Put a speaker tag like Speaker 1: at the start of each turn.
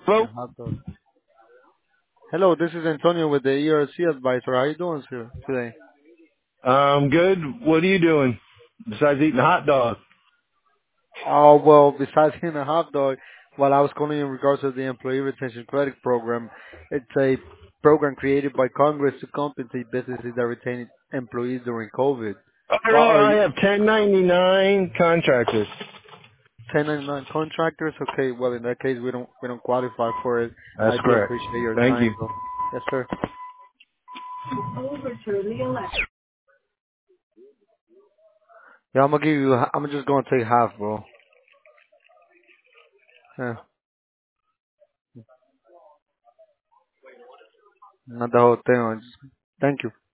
Speaker 1: Hello?
Speaker 2: Yeah, hot dog. Hello, this is Antonio with the ERC advisor. How you doing sir, today?
Speaker 1: Good. What are you doing besides eating a hot dog?
Speaker 2: Oh, well, besides being a hot dog, well, I was calling in regards to the Employee Retention Credit Program. It's a program created by Congress to compensate businesses that retain employees during COVID.
Speaker 1: I
Speaker 2: Well,
Speaker 1: don't know.
Speaker 2: are
Speaker 1: I
Speaker 2: you
Speaker 1: have 1099 contractors.
Speaker 2: 1099 contractors? Okay, well, in that case, we don't qualify for it.
Speaker 1: That's
Speaker 2: I do
Speaker 1: correct.
Speaker 2: appreciate your
Speaker 1: Thank
Speaker 2: time,
Speaker 1: you.
Speaker 2: though. Yes, sir. Yeah, I'm gonna give you. I'm just gonna take half, bro. Yeah, not the whole thing. Thank you.